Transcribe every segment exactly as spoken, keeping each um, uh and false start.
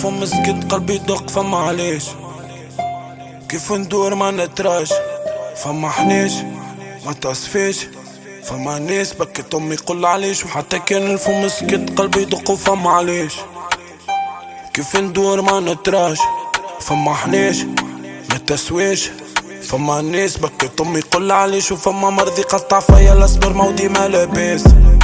الفم سكت قلبي يدق فما علاش كيف ندور ما نتراش فما حنيش ما تصفيش فما ناس بكت امي قول علاش وحتى كان الفم سكت قلبي يدق فما علاش كيف ندور ما نتراش فما حنيش ما تسويش فما ناس بكت امي قول علاش وفما مرضي قطع فيا الاصبر مودي ما لاباس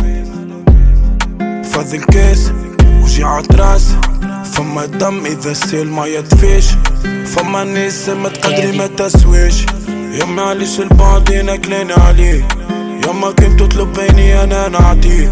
فض الكاس وجيعة راس فما دم اذا السيل ما يدفيش فما ناس ما تقدري ما تسويش يما علاش البعدين كلاني عليه يما كنت تطلب بيني انا نعطيك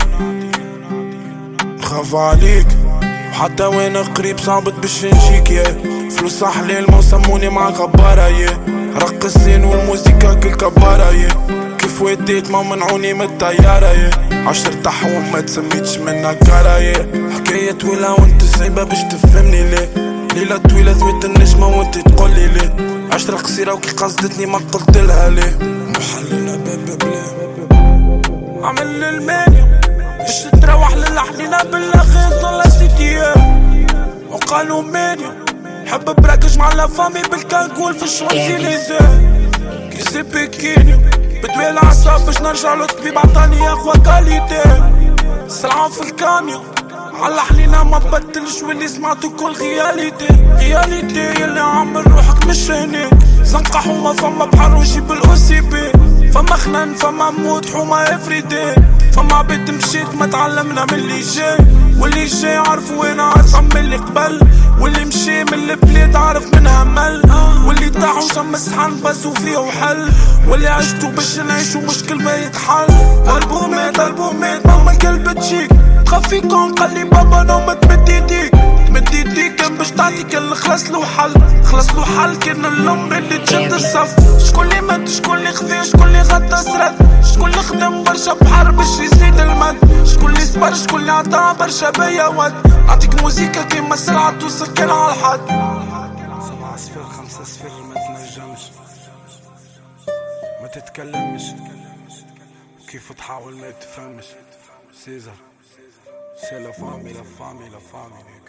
نخاف عليك وحتى وانا قريب صعبت باش نجيك يا فلوس حلال ما سموني مع غبارة يا رقصين والموسيقى كل كبارة يا كيف وديت ما منعوني من الطيارة يا عشر تحوم ما تسميتش منها كارا يا حكاية طويلة وانت صعيبة باش تفهمني ليه ليلة طويلة ذويت النجمة وانت تقولي ليه عشرة قصيرة وكي قصدتني ما قلتلها ليه محلنا باب بلا عمل المانيا باش تروح للحنينة بالاغاز ولا سيتيا وقالوا مانيا حب براكش مع لافامي بالكالكول في الشوانزيليزي كيسي بكينيا بدوي العصاب باش نرجع للطبيب عطاني اقوى كاليتي سرعة في الكانيو على حلينا ما بدلش واللي سمعتو كل غياليتي غياليتي يلي عامل روحك مش هناك زنقة حومة فما بحر وجيب الاو سي بي فما خنان فما موت حومة افريدي فما عبيد مشيت ما تعلمنا من اللي جاي واللي جاي عارفو وين اصعب من اللي قبل واللي مشي من البلاد عارف منها مل واللي طاحو شم الصحن بسو فيه وحل واللي عشتو باش نعيشو مشكل ما يتحل قلبو مات قلبو مات ماما الكلب تشيك تخفي كون قالي بابا نوم تمد يديك تمد يديك كان باش تعطيك اللي خلص له حل خلص له حل كان الام اللي تشد الصف شكون اللي مات شكون اللي خذا شكون اللي غطى سرد شكون اللي خدم برشا بحر باش يزيد المد شكون اللي صبر شكون اللي عطا برشا بيا ود نعطيك موزيكا كيما سرعة توصل كان على الحد سبعة صفر خمسة صفر ما تنجمش ما تتكلمش كيف تحاول ما تفهمش سيزر سي لا فامي لا فامي لا فامي